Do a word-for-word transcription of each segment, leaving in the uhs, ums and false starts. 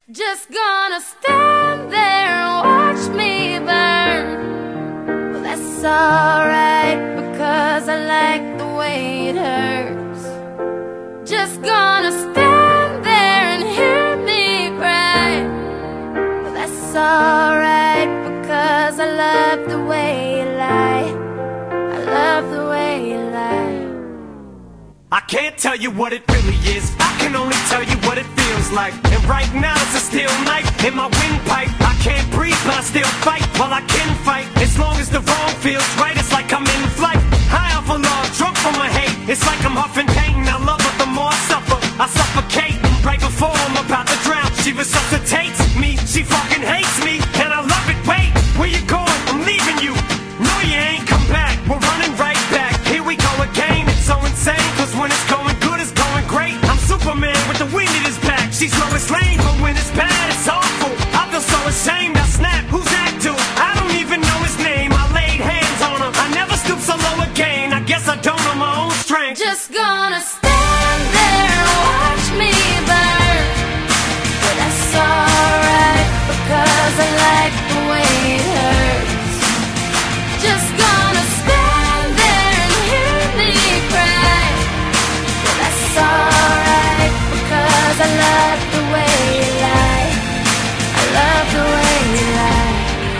Just gonna stand there and watch me burn. Well, that's alright, because I like the way it hurts. Just gonna stand there and hear me cry. Well, that's alright, because I love the way you lie. I love the way you lie. I can't tell you what it really is, I can only tell you what it feels like. And right now it's a steel knife in my windpipe. I can't breathe but I still fight, while I can fight. As long as the wrong feels right, it's like I'm in flight. High off of love, drunk from my hate. It's like I'm huffing pain, I love her the more I suffer. I suffocate, right before I'm about to drown. She resuscitates me, she fucking hates me, and I love it. Wait, where you going? I'm leaving you. No, you ain't come back, we're running right back. Here we go again, it's so insane. Cause when it's going good, it's going great. I'm Superman with the wind in his back. She's Lois Lane, but when it's bad, it's awful. I feel so ashamed, I snap, who's that dude? I don't even know his name, I laid hands on him. I never stoop so low again, I guess I don't know my own strength. Just gonna stand there and watch me burn. But that's alright, because I like the way it hurts. Just gonna stand there and hear me cry. But that's alright, because I love the way you lie. I love the way you lie.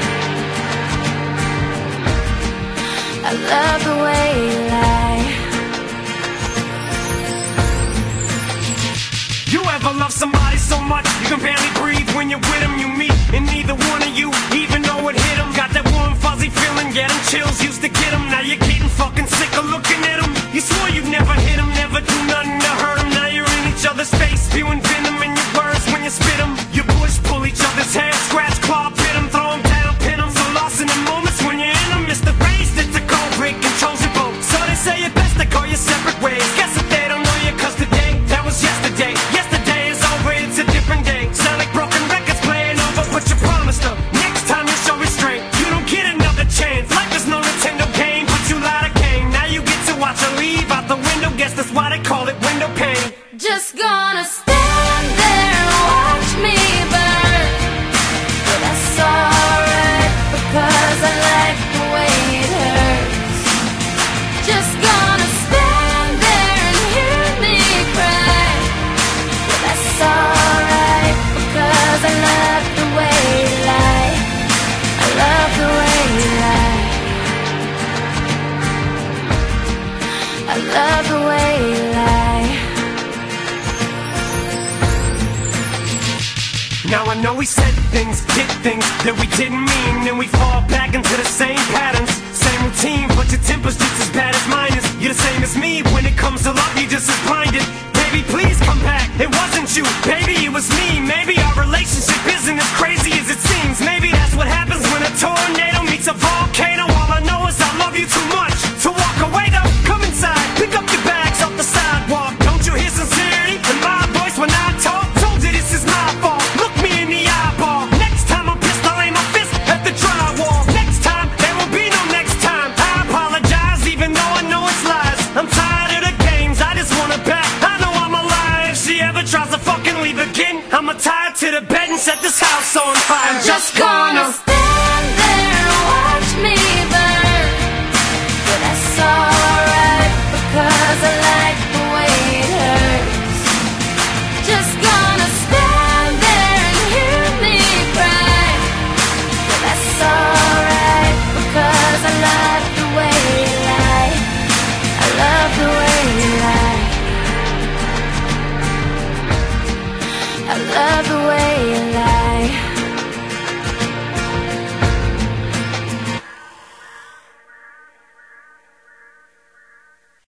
I love the way you lie. You ever love somebody so much you can barely breathe when you're with them? You meet, and neither one of you even know it hit them. Got that warm fuzzy feeling, getting chills used to get them. Now you're getting fucking sick of looking at them. You swore you'd never hit them, never do nothing to hurt them. Now you're in each other's face, spewing venom in your words when you spit them. You push, pull each other's hair, scratch, claw, pit them, throw them down, pin them. So lost in the moments when you're in them, it's the race that's a cold break, controls your boat. So they say it best to go your separate ways. Guess if they don't know you, cause today, that was yesterday. Yesterday is over, it's a different day. Sound like broken records playing over, but you promised her next time you show restraint. You don't get another chance. Life is no Nintendo game, but you lied again. Now you get to watch her leave out the window. Guess that's why they call it window pane. Just gonna stand there and watch me burn. But that's alright, because I like the way it hurts. Just gonna stand there and hear me cry. But that's alright, because I love the way you lie. I love the way you lie. I love the way you lie. Now I know we said things, did things that we didn't mean, and we fall back into the same patterns, same routine, but your temper's just as bad as mine is. You're the same as me, when it comes to love, you're just as blinded. Baby, please come back, it wasn't you, baby, it was me. Maybe our relationship isn't as crazy as it seems. Maybe that's what happens when a tornado meets a volcano. All I know is I love you too much to walk away though. Come inside, pick up your bags off the sidewalk. Don't you hear sincerity in my voice when I talk? Told you this is my fault, look me in the eyeball. Next time I'm pissed, I'll aim my fist at the drywall. Next time, there will be no next time. I apologize even though I know it's lies. I'm tired of the games, I just want it back. I know I'm a liar, if she ever tries to fucking leave again, I'ma tie her to the bed and set this house on fire. I'm just gonna stand there and watch me burn. But that's alright, because I like the way it hurts. Just gonna stand there and hear me cry. But that's alright, because I love the way you lie. I love the way you lie. I love the way you lie.